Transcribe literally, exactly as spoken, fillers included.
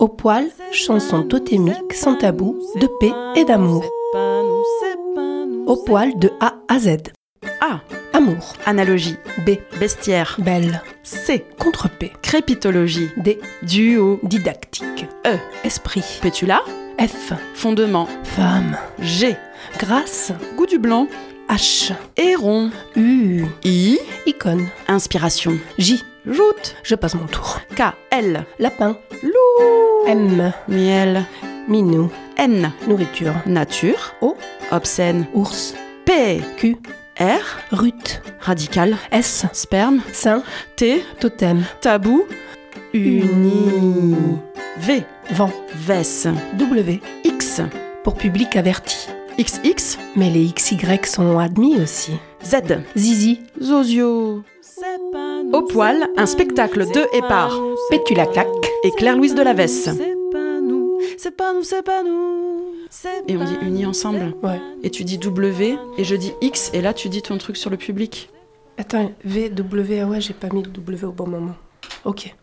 Au poil, chanson totémique sans tabou, de paix et d'amour. Au poil de A à Z. A. Amour. Analogie. B. Bestiaire. Belle. C. Contre-paix. Crépitologie. D. Duo. Didactique. E. Esprit. Pétula. F. Fondement. Femme. G. Grâce. Goût du blanc. H. Héron. U. I. Icône. Inspiration. J. Joute. Je passe mon tour. K. L. Lapin. Loup. M. Miel. Minou. N. Nourriture. Nature. O. Obscène. Ours. P. Q. R. Rut. Radical. S. Sperme. Saint. T. Totem. Tabou. Uni. V. Vent. Vesse. W. X. Pour public averti. X X. Mais les X Y sont admis aussi. Z. Zizi. Zozio. Au poil, un spectacle de et par Pétula claque. et Claire-Louise de la Vesse. C'est pas nous, c'est pas nous, c'est pas nous. Et on dit unis ensemble. Ouais. Et tu dis W et je dis X et là tu dis ton truc sur le public. Attends, V, W, ah ouais, j'ai pas mis le W au bon moment. Ok.